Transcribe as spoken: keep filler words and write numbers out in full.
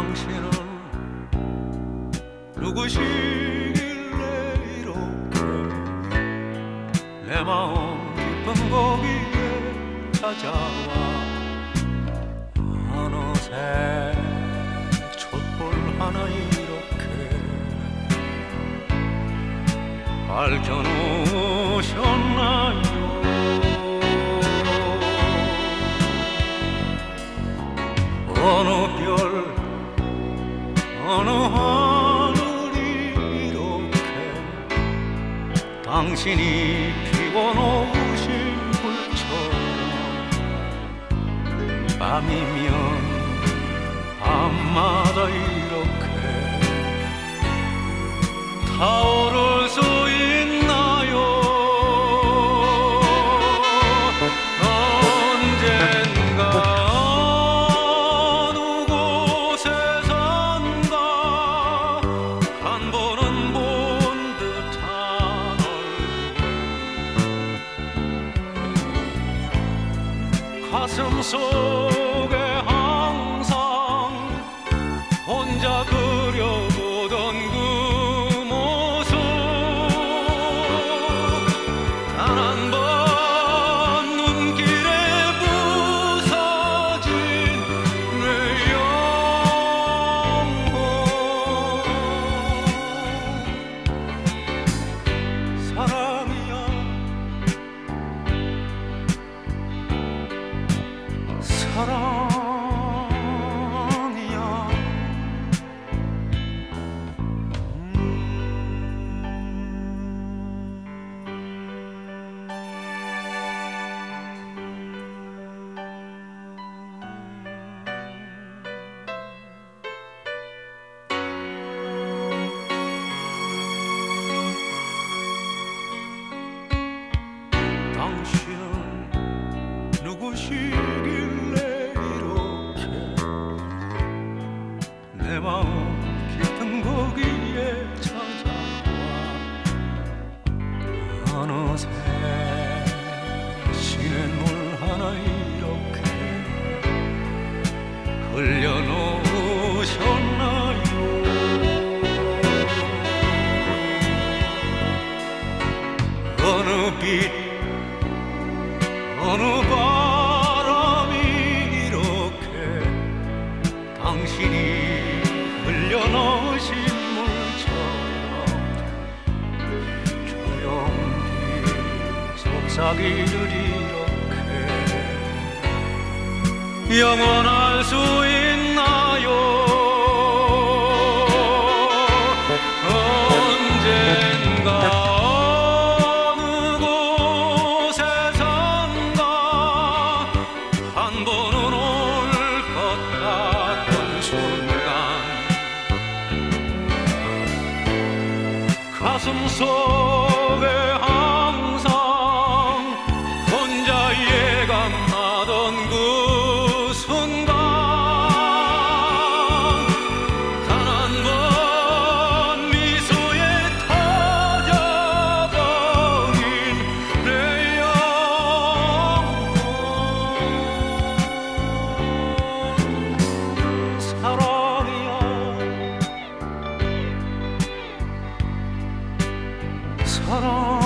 당신은 누구시길래 이렇게 내 마음 깊은 고비에 찾아와 어느새 촛불 하나 이렇게 밝혀놓으셨나요? 어느 별 어느 하늘이 이렇게 당신이 피워놓으신 불처럼 밤이면 밤마다 이렇게 타오를 수 있나요? 언젠가 어느 곳에 산다 한 번은 본 듯한 얼굴 가슴 속에 항상 혼자 그려보던 그 모습 단 한 번 눈길에 부서진 내 영혼 사랑이야 사랑이야 당신은 누구시길래 이렇게 내 마음 깊은 거기에 찾아와 어느새 시냇물 하나 이렇게 흘려놓으셨나요? 어느 빛 어느 바람이 이렇게 당신이 흘려놓으신 물처럼 조용히 속삭이듯 이렇게 영원할 수 있나요? 언젠가 한 번은 올 것 같던 순간 가슴 속에 항상 혼자 예감나던 그 순간 단 한 번 미소에 터져버린 내 사랑이야 사랑